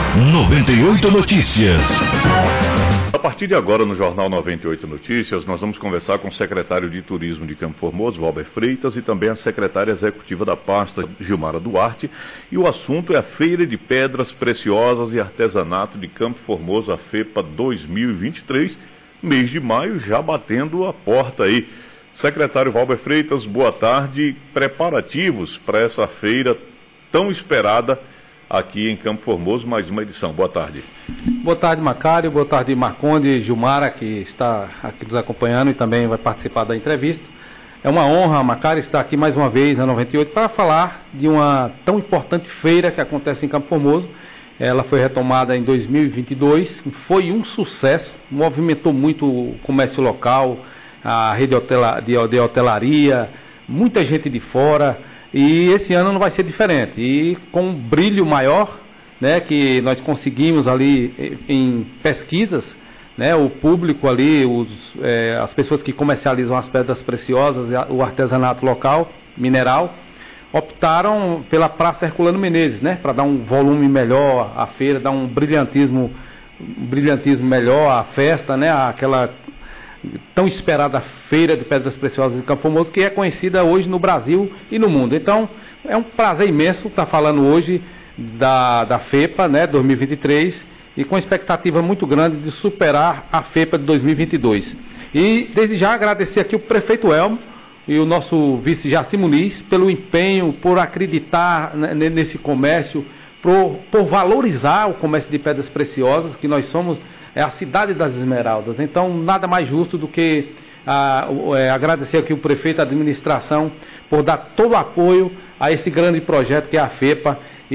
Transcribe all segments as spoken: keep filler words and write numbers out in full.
noventa e oito Notícias. A partir de agora, no Jornal noventa e oito Notícias, nós vamos conversar com o secretário de Turismo de Campo Formoso, Valber Freitas, e também a secretária executiva da pasta, Gilmara Duarte. E o assunto é a Feira de Pedras Preciosas e Artesanato de Campo Formoso, a FEPA dois mil e vinte e três, mês de maio já batendo a porta aí. Secretário Valber Freitas, boa tarde. Preparativos para essa feira tão esperada aqui em Campo Formoso, mais uma edição. Boa tarde. Boa tarde, Macário. Boa tarde, Marconde, Gilmara, que está aqui nos acompanhando e também vai participar da entrevista. É uma honra, Macário, estar aqui mais uma vez na noventa e oito para falar de uma tão importante feira que acontece em Campo Formoso. Ela foi retomada em dois mil e vinte e dois, foi um sucesso, movimentou muito o comércio local, a rede de hotelaria, muita gente de fora. E esse ano não vai ser diferente, e com um brilho maior, né, que nós conseguimos ali em pesquisas, né, o público ali, os, é, as pessoas que comercializam as pedras preciosas, o artesanato local, mineral, optaram pela Praça Herculano Menezes, né, para dar um volume melhor à feira, dar um brilhantismo, um brilhantismo melhor à festa, né, aquela tão esperada Feira de Pedras Preciosas de Campo Formoso, que é conhecida hoje no Brasil e no mundo. Então, é um prazer imenso estar falando hoje da, da FEPA, né, dois mil e vinte e três, e com expectativa muito grande de superar a FEPA de dois mil e vinte e dois. E, desde já, agradecer aqui o prefeito Elmo e o nosso vice Jaci Muniz pelo empenho, por acreditar nesse comércio, por, por valorizar o comércio de pedras preciosas, que nós somos é a cidade das esmeraldas. Então, nada mais justo do que ah, é, agradecer aqui o prefeito, a administração, por dar todo o apoio a esse grande projeto que é a FEPA.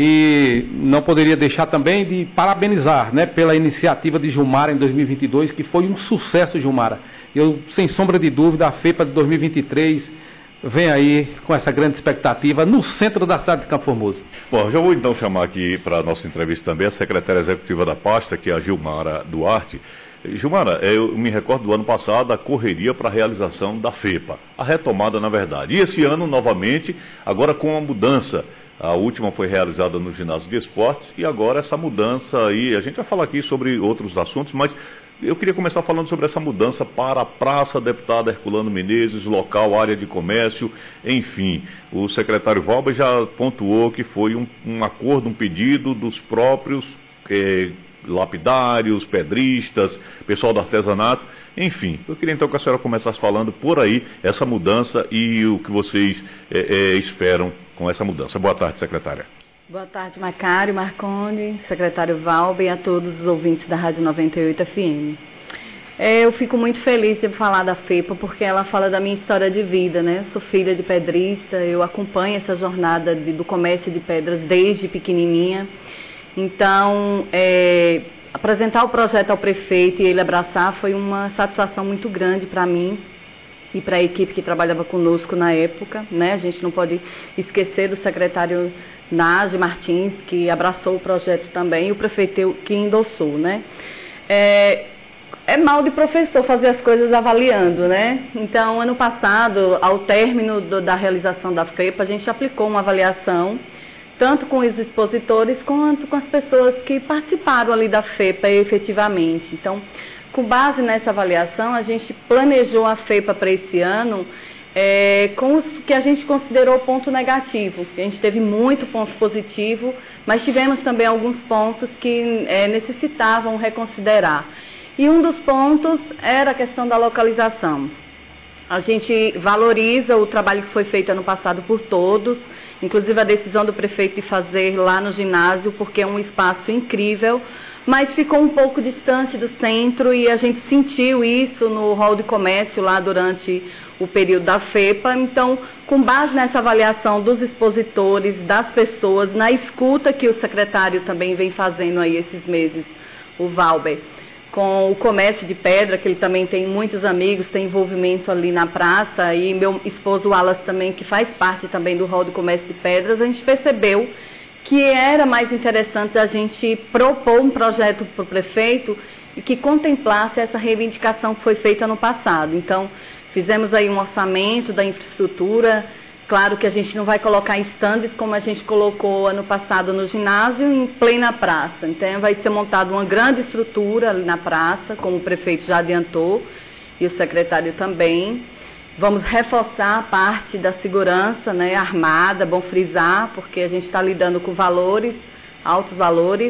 E não poderia deixar também de parabenizar, né, pela iniciativa de Gilmara em dois mil e vinte e dois, que foi um sucesso, Gilmara. Eu, sem sombra de dúvida, a FEPA de dois mil e vinte e três vem aí com essa grande expectativa no centro da cidade de Campo Formoso. Bom, já vou então chamar aqui para a nossa entrevista também a secretária executiva da pasta, que é a Gilmara Duarte. Gilmara, eu me recordo do ano passado a correria para a realização da FEPA, a retomada na verdade. E esse ano, novamente, agora com a mudança. A última foi realizada no ginásio de esportes e agora essa mudança aí, a gente vai falar aqui sobre outros assuntos, mas eu queria começar falando sobre essa mudança para a Praça Deputada Herculano Menezes, local, área de comércio, enfim. O secretário Valber já pontuou que foi um, um acordo, um pedido dos próprios eh, lapidários, pedristas, pessoal do artesanato, enfim. Eu queria então que a senhora começasse falando por aí essa mudança e o que vocês eh, eh, esperam com essa mudança. Boa tarde, secretária. Boa tarde, Macário, Marconde, secretário Valber e a todos os ouvintes da Rádio noventa e oito F M. É, eu fico muito feliz de falar da FEPA, porque ela fala da minha história de vida, né? Sou filha de pedrista, eu acompanho essa jornada de, do comércio de pedras desde pequenininha. Então, é, apresentar o projeto ao prefeito e ele abraçar foi uma satisfação muito grande para mim e para a equipe que trabalhava conosco na época, né? A gente não pode esquecer do secretário Nage Martins, que abraçou o projeto também, e o prefeito que endossou, né? É, é mal de professor fazer as coisas avaliando, né? Então, ano passado, ao término do, da realização da FEPA, a gente aplicou uma avaliação, tanto com os expositores, quanto com as pessoas que participaram ali da FEPA efetivamente. Então, com base nessa avaliação, a gente planejou a FEPA para esse ano é, com os que a gente considerou ponto negativo. A gente teve muito ponto positivo, mas tivemos também alguns pontos que é, necessitavam reconsiderar. E um dos pontos era a questão da localização. A gente valoriza o trabalho que foi feito ano passado por todos, inclusive a decisão do prefeito de fazer lá no ginásio, porque é um espaço incrível, mas ficou um pouco distante do centro e a gente sentiu isso no hall de comércio lá durante o período da FEPA. Então, com base nessa avaliação dos expositores, das pessoas, na escuta que o secretário também vem fazendo aí esses meses, o Valber, com o comércio de pedra, que ele também tem muitos amigos, tem envolvimento ali na praça, e meu esposo Wallace também, que faz parte também do hall de comércio de pedras, a gente percebeu que era mais interessante a gente propor um projeto para o prefeito e que contemplasse essa reivindicação que foi feita no passado. Então, fizemos aí um orçamento da infraestrutura Claro que a gente não vai colocar estandes como a gente colocou ano passado no ginásio, em plena praça. Então vai ser montada uma grande estrutura ali na praça, como o prefeito já adiantou, e o secretário também. Vamos reforçar a parte da segurança, né, armada, bom frisar, porque a gente está lidando com valores, altos valores,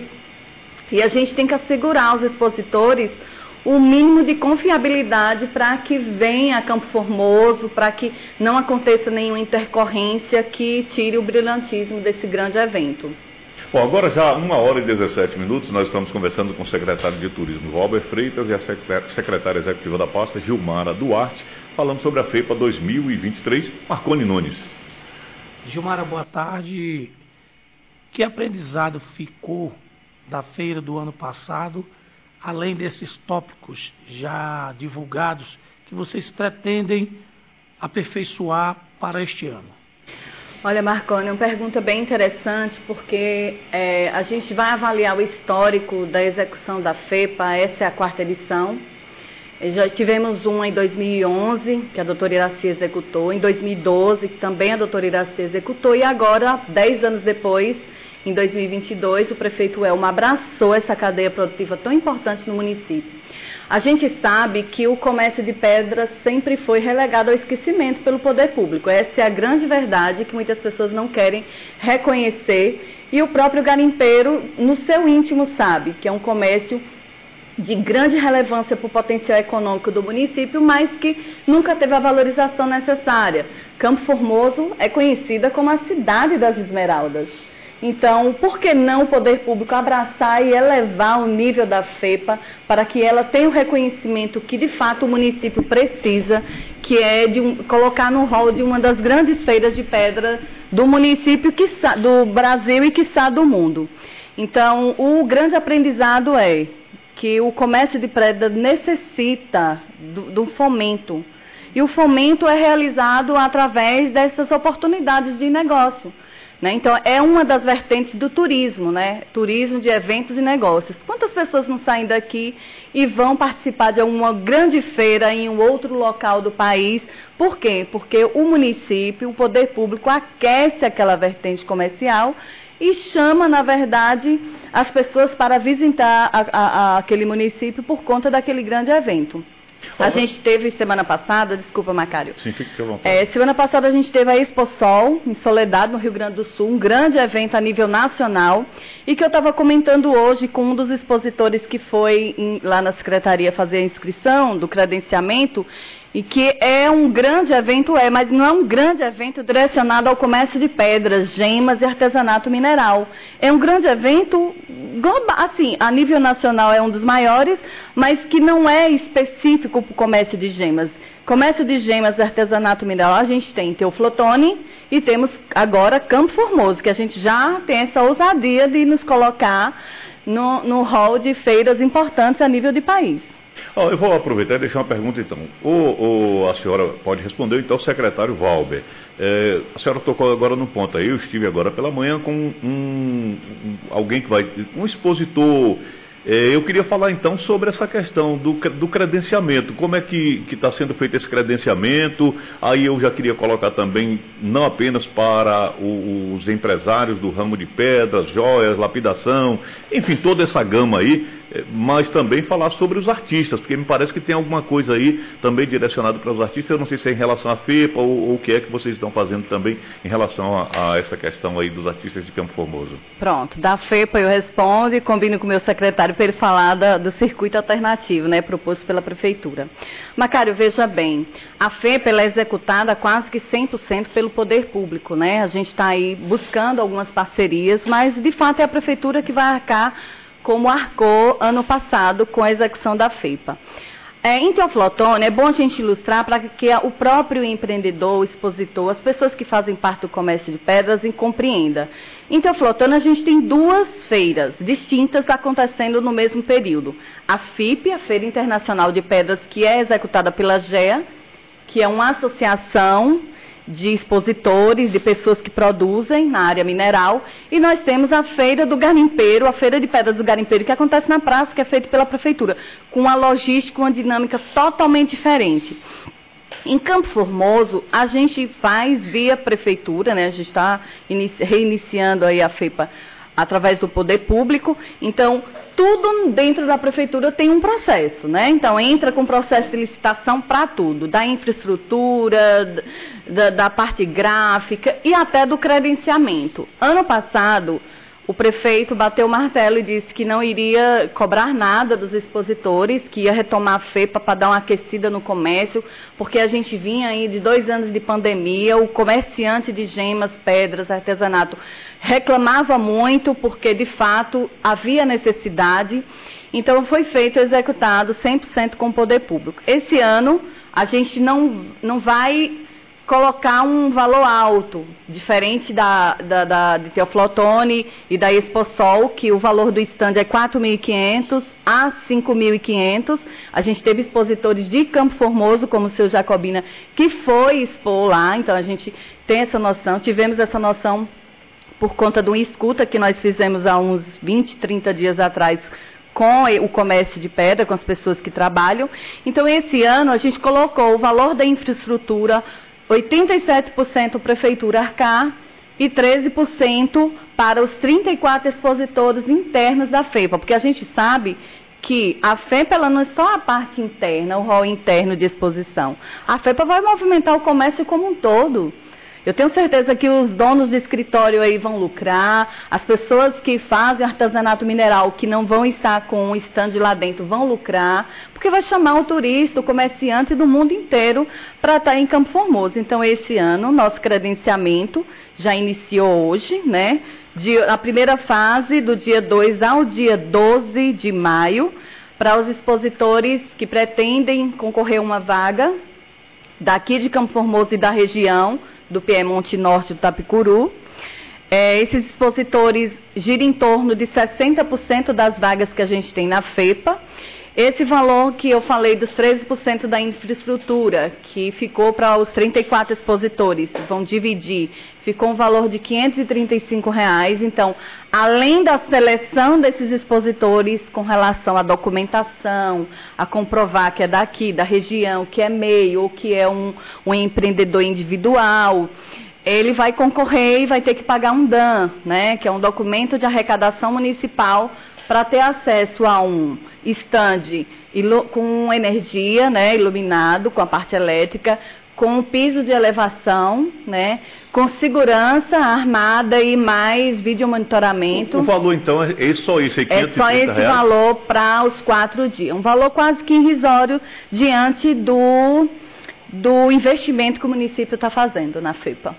e a gente tem que assegurar aos expositores o mínimo de confiabilidade para que venha a Campo Formoso, para que não aconteça nenhuma intercorrência que tire o brilhantismo desse grande evento. Bom, agora já uma hora e dezessete minutos, nós estamos conversando com o secretário de Turismo, Valber Freitas, e a secretária executiva da pasta, Gilmara Duarte, falando sobre a FEPA dois mil e vinte e três, Marconi Nunes. Gilmara, boa tarde. Que aprendizado ficou da feira do ano passado, além desses tópicos já divulgados, que vocês pretendem aperfeiçoar para este ano? Olha, Marconi, uma pergunta bem interessante, porque é, a gente vai avaliar o histórico da execução da FEPA, essa é a quarta edição. Já tivemos uma em dois mil e onze, que a doutora Iraci executou, em dois mil e doze, que também a doutora Iraci executou, e agora, dez anos depois, em dois mil e vinte e dois, o prefeito Elma abraçou essa cadeia produtiva tão importante no município. A gente sabe que o comércio de pedras sempre foi relegado ao esquecimento pelo poder público. Essa é a grande verdade que muitas pessoas não querem reconhecer. E o próprio garimpeiro, no seu íntimo, sabe que é um comércio de grande relevância para o potencial econômico do município, mas que nunca teve a valorização necessária. Campo Formoso é conhecida como a cidade das esmeraldas. Então, por que não o poder público abraçar e elevar o nível da FEPA para que ela tenha o reconhecimento que, de fato, o município precisa, que é de um, colocar no rol de uma das grandes feiras de pedra do município, que, do Brasil e, quiçá, do mundo. Então, o grande aprendizado é que o comércio de pedra necessita do, do fomento. E o fomento é realizado através dessas oportunidades de negócio. Né? Então, é uma das vertentes do turismo, né? Turismo de eventos e negócios. Quantas pessoas não saem daqui e vão participar de uma grande feira em um outro local do país? Por quê? Porque o município, o poder público, aquece aquela vertente comercial e chama, na verdade, as pessoas para visitar a, a, a, aquele município por conta daquele grande evento. A gente teve semana passada, desculpa, Macário. Sim, fique à vontade. É, semana passada a gente teve a Expo Sol, em Soledade, no Rio Grande do Sul, um grande evento a nível nacional, e que eu estava comentando hoje com um dos expositores que foi em, lá na secretaria fazer a inscrição do credenciamento, e que é um grande evento, é, mas não é um grande evento direcionado ao comércio de pedras, gemas e artesanato mineral. É um grande evento global, assim, a nível nacional é um dos maiores, mas que não é específico para o comércio de gemas. Comércio de gemas e artesanato mineral, a gente tem Teoflotone e temos agora Campo Formoso, que a gente já tem essa ousadia de nos colocar no, no hall de feiras importantes a nível de país. Oh, eu vou aproveitar e deixar uma pergunta, então. O, o, a senhora pode responder, então, o secretário Valber. É, a senhora tocou agora no ponto aí, eu estive agora pela manhã com um, um, alguém que vai, um expositor. É, eu queria falar, então, sobre essa questão do, do credenciamento. Como é que está sendo feito esse credenciamento? Aí eu já queria colocar também, não apenas para o, os empresários do ramo de pedras, joias, lapidação, enfim, toda essa gama aí, mas também falar sobre os artistas, porque me parece que tem alguma coisa aí também direcionada para os artistas. Eu não sei se é em relação à FEPA ou, ou o que é que vocês estão fazendo também em relação a, a essa questão aí dos artistas de Campo Formoso. Pronto, da FEPA eu respondo e combino com o meu secretário para ele falar da, do circuito alternativo, né, proposto pela Prefeitura. Macário, veja bem, a FEPA ela é executada quase que cem por cento pelo poder público, né? A gente está aí buscando algumas parcerias, mas de fato é a Prefeitura que vai arcar como arcou ano passado com a execução da FEPA. É, em Teoflotone, é bom a gente ilustrar para que o próprio empreendedor, o expositor, as pessoas que fazem parte do comércio de pedras compreendam. Em Teoflotone, a gente tem duas feiras distintas acontecendo no mesmo período. A FIP, a Feira Internacional de Pedras, que é executada pela G E A, que é uma associação de expositores, de pessoas que produzem na área mineral, e nós temos a Feira do Garimpeiro, a Feira de Pedras do Garimpeiro, que acontece na praça, que é feita pela Prefeitura, com uma logística, uma dinâmica totalmente diferente. Em Campo Formoso, a gente faz via prefeitura, né? A gente está reiniciando aí a FEPA através do poder público, então tudo dentro da prefeitura tem um processo, né? Então entra com processo de licitação para tudo, da infraestrutura, da, da parte gráfica e até do credenciamento. Ano passado, o prefeito bateu o martelo e disse que não iria cobrar nada dos expositores, que ia retomar a FEPA para dar uma aquecida no comércio, porque a gente vinha aí de dois anos de pandemia, o comerciante de gemas, pedras, artesanato reclamava muito, porque de fato havia necessidade. Então foi feito, executado cem por cento com o poder público. Esse ano a gente não, não vai colocar um valor alto, diferente da, da, da de Teófilo Otoni e da Exposol, que o valor do stand é quatro mil e quinhentos a cinco mil e quinhentos. A gente teve expositores de Campo Formoso, como o seu Jacobina, que foi expor lá, então a gente tem essa noção, tivemos essa noção por conta de uma escuta que nós fizemos há uns vinte, trinta dias atrás, com o comércio de pedra, com as pessoas que trabalham. Então, esse ano, a gente colocou o valor da infraestrutura, oitenta e sete por cento prefeitura arcar e treze por cento para os trinta e quatro expositores internos da FEPA, porque a gente sabe que a FEPA ela não é só a parte interna, o rol interno de exposição. A FEPA vai movimentar o comércio como um todo. Eu tenho certeza que os donos de escritório aí vão lucrar, as pessoas que fazem artesanato mineral, que não vão estar com um stand lá dentro, vão lucrar, porque vai chamar o turista, o comerciante do mundo inteiro para estar em Campo Formoso. Então, esse ano, nosso credenciamento já iniciou hoje, né? De, a primeira fase, do dia dois ao dia doze de maio, para os expositores que pretendem concorrer a uma vaga daqui de Campo Formoso e da região, do Piemonte Norte do Itapicuru. É, esses expositores giram em torno de sessenta por cento das vagas que a gente tem na FEPA. Esse valor que eu falei dos treze por cento da infraestrutura, que ficou para os trinta e quatro expositores, vão dividir, ficou um valor de quinhentos e trinta e cinco reais. Então, além da seleção desses expositores com relação à documentação, a comprovar que é daqui, da região, que é MEI ou que é um, um empreendedor individual, ele vai concorrer e vai ter que pagar um D A M, né, que é um documento de arrecadação municipal, para ter acesso a um stand com energia, né, iluminado, com a parte elétrica, com um piso de elevação, né, com segurança armada e mais vídeo monitoramento. O, o valor, então, é só isso? É, é só esse reais? Valor para os quatro dias. Um valor quase que irrisório diante do, do investimento que o município está fazendo na FEPA.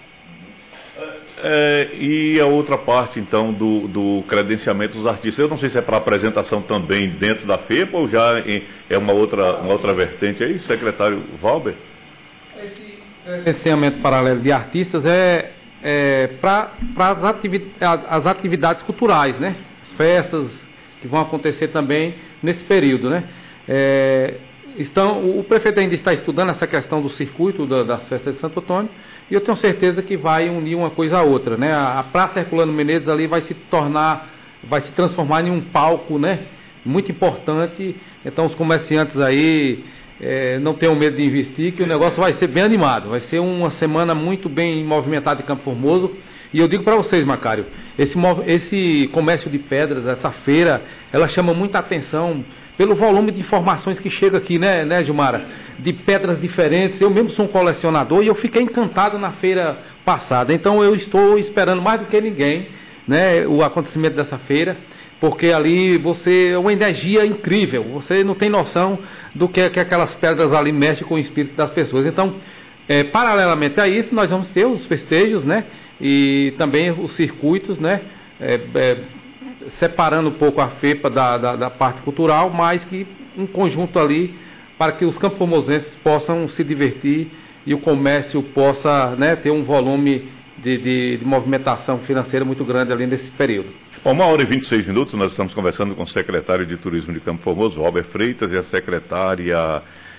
É, e a outra parte, então, do, do credenciamento dos artistas, eu não sei se é para apresentação também dentro da FEPA ou já em, é uma outra, uma outra vertente aí, secretário Valber? Esse credenciamento paralelo de artistas é, é para as ativi as atividades culturais, né? As festas que vão acontecer também nesse período, né? É, estão, o prefeito ainda está estudando essa questão do circuito da, das festas de Santo Antônio, e eu tenho certeza que vai unir uma coisa a outra, né? A, a Praça Herculano Menezes ali vai se tornar, vai se transformar em um palco, né? Muito importante. Então os comerciantes aí é, não tenham medo de investir, que o negócio vai ser bem animado. Vai ser uma semana muito bem movimentada em Campo Formoso. E eu digo para vocês, Macário, esse, esse comércio de pedras, essa feira, ela chama muita atenção pelo volume de informações que chega aqui, né, né, Gilmara? De pedras diferentes. Eu mesmo sou um colecionador e eu fiquei encantado na feira passada. Então eu estou esperando mais do que ninguém, né, o acontecimento dessa feira, porque ali você é uma energia incrível. Você não tem noção do que, que aquelas pedras ali mexem com o espírito das pessoas. Então, é, paralelamente a isso, nós vamos ter os festejos, né, e também os circuitos, né, é, é, separando um pouco a FEPA da, da, da parte cultural, mas que um conjunto ali para que os campoformosenses possam se divertir e o comércio possa, né, ter um volume de, de, de movimentação financeira muito grande ali nesse período. Bom, uma hora e vinte e seis minutos, nós estamos conversando com o secretário de Turismo de Campo Formoso, Valber Freitas, e a secretária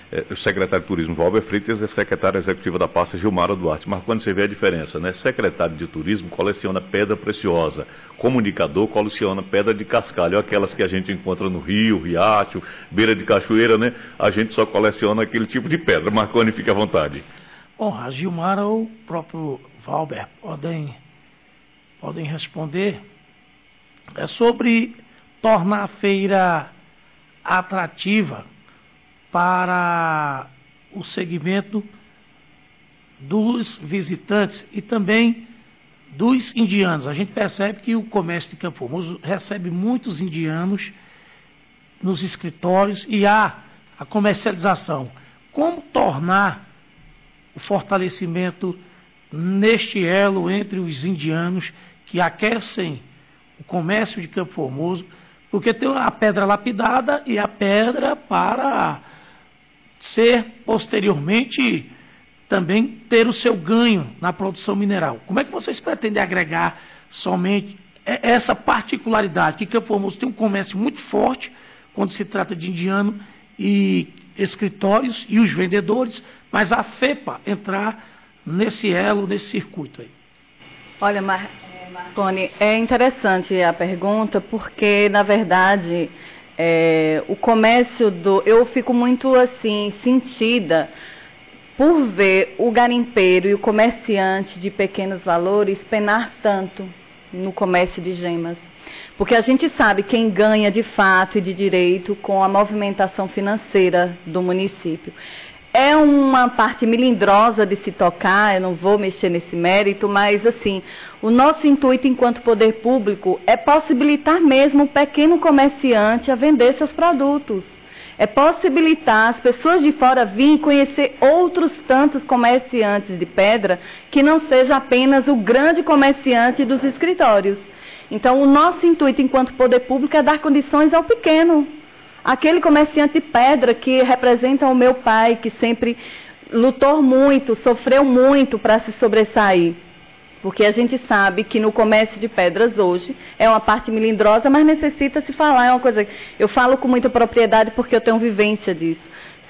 é, o secretário de Turismo, Valber Freitas, e a secretária executiva da pasta, Gilmara Duarte. Mas quando você vê a diferença, né? Secretário de Turismo coleciona pedra preciosa, comunicador coleciona pedra de cascalho, aquelas que a gente encontra no rio, riacho, beira de cachoeira, né? A gente só coleciona aquele tipo de pedra. Marconi, fique à vontade. Bom, a Gilmara ou o próprio Valber podem, podem responder. É sobre tornar a feira atrativa para o segmento dos visitantes e também dos indianos. A gente percebe que o comércio de Campo Formoso recebe muitos indianos nos escritórios e há a comercialização. Como tornar o fortalecimento neste elo entre os indianos que aquecem o comércio de Campo Formoso, porque tem a pedra lapidada e a pedra para ser posteriormente também ter o seu ganho na produção mineral. Como é que vocês pretendem agregar somente essa particularidade? Que Campo Formoso tem um comércio muito forte quando se trata de indiano e escritórios e os vendedores, mas a FEPA entrar nesse elo, nesse circuito aí. Olha, Mar... Marconi, é interessante a pergunta, porque, na verdade, é, o comércio do... Eu fico muito, assim, sentida por ver o garimpeiro e o comerciante de pequenos valores penar tanto no comércio de gemas. Porque a gente sabe quem ganha de fato e de direito com a movimentação financeira do município. É uma parte melindrosa de se tocar, eu não vou mexer nesse mérito, mas assim, o nosso intuito enquanto poder público é possibilitar mesmo o pequeno comerciante a vender seus produtos. É possibilitar as pessoas de fora virem conhecer outros tantos comerciantes de pedra que não seja apenas o grande comerciante dos escritórios. Então, o nosso intuito enquanto poder público é dar condições ao pequeno. Aquele comerciante de pedra que representa o meu pai, que sempre lutou muito, sofreu muito para se sobressair. Porque a gente sabe que no comércio de pedras hoje é uma parte melindrosa, mas necessita se falar, é uma coisa... Eu falo com muita propriedade porque eu tenho vivência disso.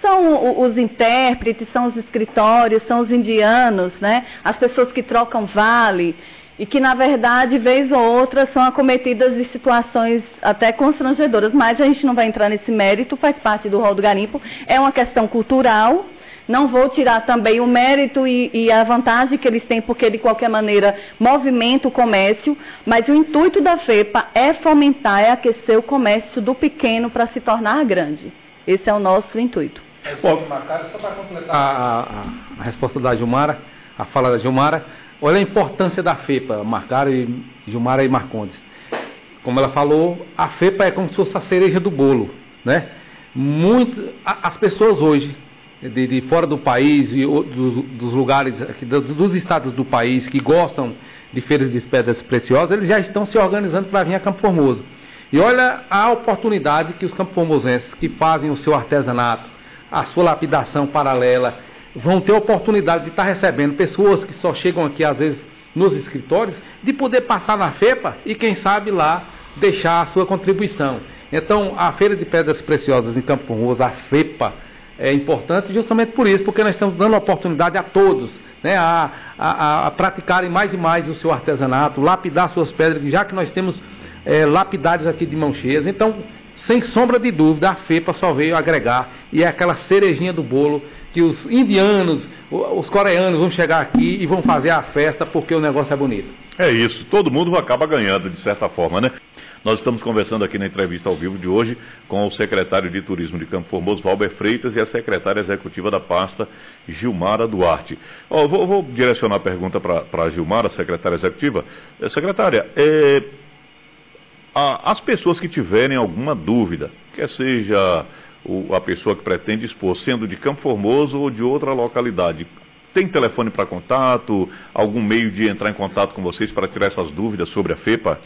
São os intérpretes, são os escritórios, são os indianos, né? As pessoas que trocam vale... E que, na verdade, vez ou outra, são acometidas de situações até constrangedoras. Mas a gente não vai entrar nesse mérito, faz parte do rol do garimpo. É uma questão cultural. Não vou tirar também o mérito e, e a vantagem que eles têm, porque, de qualquer maneira, movimenta o comércio. Mas o intuito da FEPA é fomentar, é aquecer o comércio do pequeno para se tornar grande. Esse é o nosso intuito. Bom, só para completar a, a, a resposta da Gilmara, a fala da Gilmara... Olha a importância da FEPA, Marcaro e Gilmara e Marcondes. Como ela falou, a FEPA é como se fosse a cereja do bolo, né? Muito, a, as pessoas hoje, de, de fora do país, e, do, dos lugares, aqui, dos, dos estados do país, que gostam de feiras de pedras preciosas, eles já estão se organizando para vir a Campo Formoso. E olha a oportunidade que os campo-formosenses que fazem o seu artesanato, a sua lapidação paralela, vão ter a oportunidade de estar recebendo pessoas que só chegam aqui, às vezes, nos escritórios, de poder passar na FEPA e, quem sabe, lá deixar a sua contribuição. Então, a Feira de Pedras Preciosas em Campo Formoso, a FEPA, é importante justamente por isso, porque nós estamos dando a oportunidade a todos, né, a, a, a praticarem mais e mais o seu artesanato, lapidar suas pedras, já que nós temos é, lapidários aqui de mão cheias. Então, sem sombra de dúvida, a FEPA só veio agregar, e é aquela cerejinha do bolo que os indianos, os coreanos vão chegar aqui e vão fazer a festa porque o negócio é bonito. É isso, todo mundo acaba ganhando de certa forma, né? Nós estamos conversando aqui na entrevista ao vivo de hoje com o secretário de Turismo de Campo Formoso, Valber Freitas, e a secretária executiva da pasta, Gilmara Duarte. Oh, vou, vou direcionar a pergunta para a Gilmara, secretária executiva. Secretária, é, a, as pessoas que tiverem alguma dúvida, quer seja o, a pessoa que pretende expor, sendo de Campo Formoso ou de outra localidade, tem telefone para contato, algum meio de entrar em contato com vocês para tirar essas dúvidas sobre a FEPA?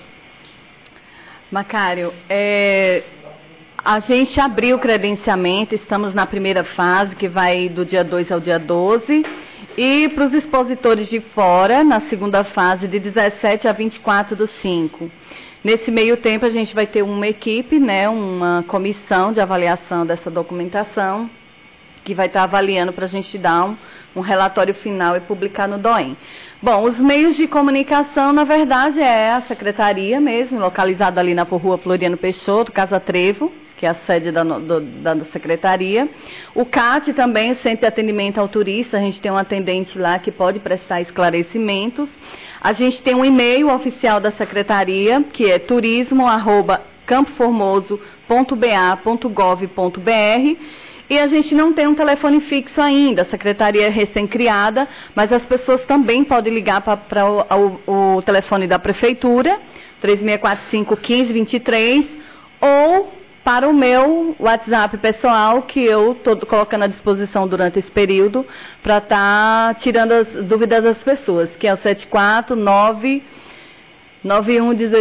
Macário, é, a gente abriu o credenciamento, estamos na primeira fase, que vai do dia dois ao dia doze, e para os expositores de fora, na segunda fase, de dezessete a vinte e quatro do cinco. Nesse meio tempo, a gente vai ter uma equipe, né, uma comissão de avaliação dessa documentação, que vai estar avaliando para a gente dar um, um relatório final e publicar no DOEM. Bom, os meios de comunicação, na verdade, é a secretaria mesmo, localizada ali na Rua Floriano Peixoto, Casa Trevo, que é a sede da, do, da secretaria. O C A T também, o Centro de Atendimento ao Turista, a gente tem um atendente lá que pode prestar esclarecimentos. A gente tem um e-mail oficial da secretaria, que é turismo arroba campoformoso ponto b a ponto gov ponto b r. E a gente não tem um telefone fixo ainda, a secretaria é recém-criada, mas as pessoas também podem ligar para o, o, o telefone da prefeitura, três seis quatro cinco, um cinco dois três, ou para o meu WhatsApp pessoal, que eu estou colocando à disposição durante esse período, para estar tá tirando as dúvidas das pessoas, que é o sete quatro nove nove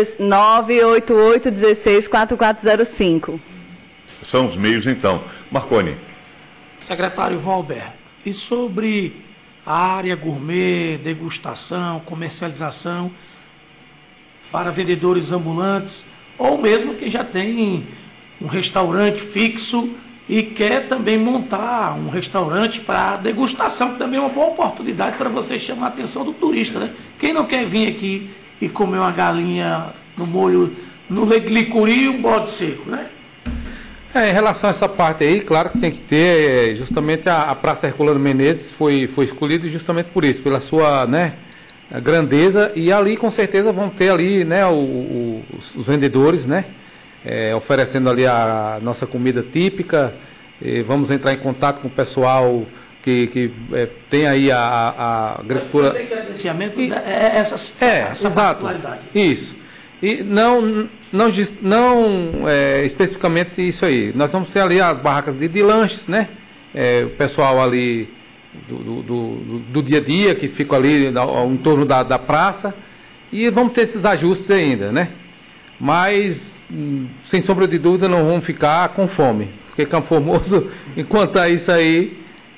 oito oito um seis quatro quatro zero cinco. São os meios, então. Marconi. Secretário Valber, e sobre a área gourmet, degustação, comercialização para vendedores ambulantes, ou mesmo que já tem um restaurante fixo e quer também montar um restaurante para degustação, que também é uma boa oportunidade para você chamar a atenção do turista, né? Quem não quer vir aqui e comer uma galinha no molho, no leite de licuri e um bode seco, né? É, em relação a essa parte aí, claro que tem que ter, justamente a, a Praça Herculano Menezes foi, foi escolhida justamente por isso, pela sua, né, grandeza, e ali com certeza vão ter ali, né, o, o, os vendedores, né, é, oferecendo ali a nossa comida típica. E vamos entrar em contato com o pessoal que, que é, tem aí a, a agricultura. Tem credenciamento, e, é essa, é, essa exato, particularidade. Isso. E não, não, não é, especificamente isso aí. Nós vamos ter ali as barracas de, de lanches, né? É, o pessoal ali do, do, do, do dia a dia, que fica ali ao, ao, em torno da, da praça. E vamos ter esses ajustes ainda, né? Mas, sem sombra de dúvida, não vamos ficar com fome. Porque Campo Formoso, enquanto a isso aí,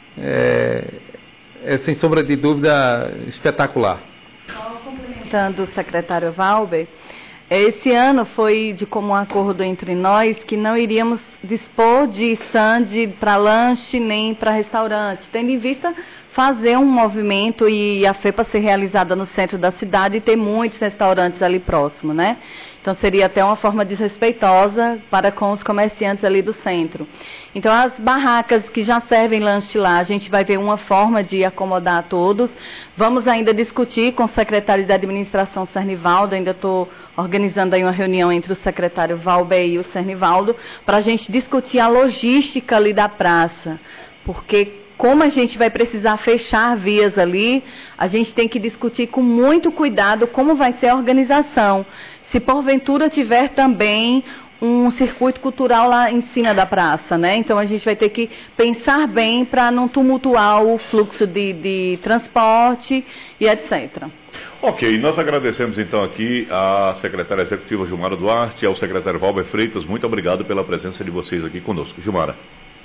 é, é sem sombra de dúvida espetacular. Só complementando o secretário Valber, esse ano foi de comum acordo entre nós que não iríamos dispor de stand para lanche nem para restaurante, tendo em vista fazer um movimento e a FEPA ser realizada no centro da cidade e ter muitos restaurantes ali próximo, né? Então seria até uma forma desrespeitosa para com os comerciantes ali do centro. Então as barracas que já servem lanche lá, a gente vai ver uma forma de acomodar a todos. Vamos ainda discutir com o secretário da administração, Cernivaldo, ainda estou organizando aí uma reunião entre o secretário Valber e o Cernivaldo, para a gente discutir a logística ali da praça, porque como a gente vai precisar fechar vias ali, a gente tem que discutir com muito cuidado como vai ser a organização. Se porventura tiver também um circuito cultural lá em cima da praça, né? Então a gente vai ter que pensar bem para não tumultuar o fluxo de, de transporte e etcétera. Ok, nós agradecemos então aqui à secretária executiva Gilmara Duarte e ao secretário Valber Freitas. Muito obrigado pela presença de vocês aqui conosco. Gilmara.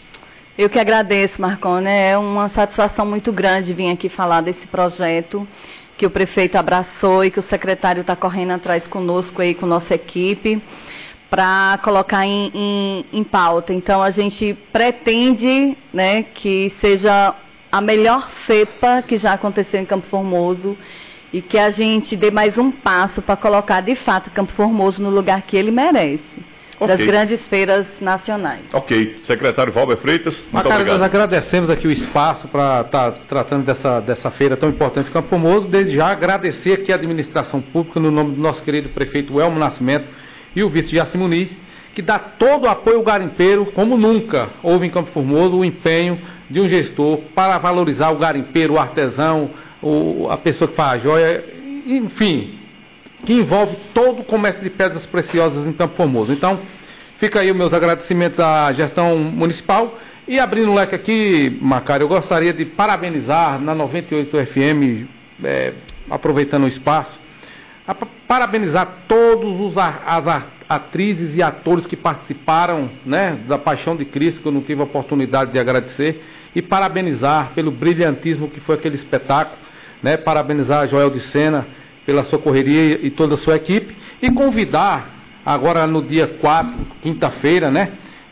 Eu que agradeço, Marconi. É uma satisfação muito grande vir aqui falar desse projeto que o prefeito abraçou e que o secretário está correndo atrás conosco aí, com nossa equipe, para colocar em, em, em pauta. Então, a gente pretende, né, que seja a melhor FEPA que já aconteceu em Campo Formoso e que a gente dê mais um passo para colocar, de fato, Campo Formoso no lugar que ele merece. Okay. Das grandes feiras nacionais. Ok. Secretário Valber Freitas, muito Macário, obrigado. Nós agradecemos aqui o espaço para estar tá tratando dessa, dessa feira tão importante em Campo Formoso. Desde já agradecer aqui a administração pública, no nome do nosso querido prefeito Elmo Nascimento e o vice Jaci Muniz, que dá todo o apoio ao garimpeiro, como nunca houve em Campo Formoso o empenho de um gestor para valorizar o garimpeiro, o artesão, o, a pessoa que faz a joia, enfim, que envolve todo o comércio de pedras preciosas em Campo Formoso. Então, fica aí os meus agradecimentos à gestão municipal. E abrindo o leque aqui, Macário, eu gostaria de parabenizar na noventa e oito F M, é, aproveitando o espaço, a, parabenizar todos os as atrizes e atores que participaram, né, da Paixão de Cristo, que eu não tive a oportunidade de agradecer, e parabenizar pelo brilhantismo que foi aquele espetáculo, né, parabenizar a Joel de Sena pela sua correria e toda a sua equipe, e convidar agora no dia quatro, quinta-feira, né,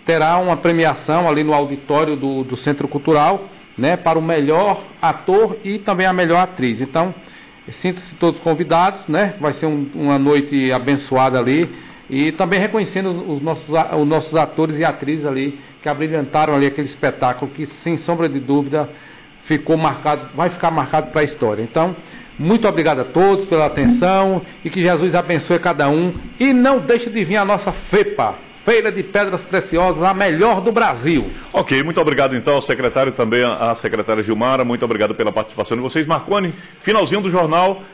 terá uma premiação ali no auditório do, do Centro Cultural, né, para o melhor ator e também a melhor atriz. Então, sintam-se todos convidados, né? Vai ser um, uma noite abençoada ali, e também reconhecendo os nossos, os nossos atores e atrizes ali que abrilhantaram ali aquele espetáculo que, sem sombra de dúvida, ficou marcado, vai ficar marcado para a história. Então, muito obrigado a todos pela atenção e que Jesus abençoe cada um, e não deixe de vir a nossa FEPA, Feira de Pedras Preciosas, a melhor do Brasil. Ok, muito obrigado então ao secretário, também à secretária Gilmara, muito obrigado pela participação de vocês. Marconi, finalzinho do jornal.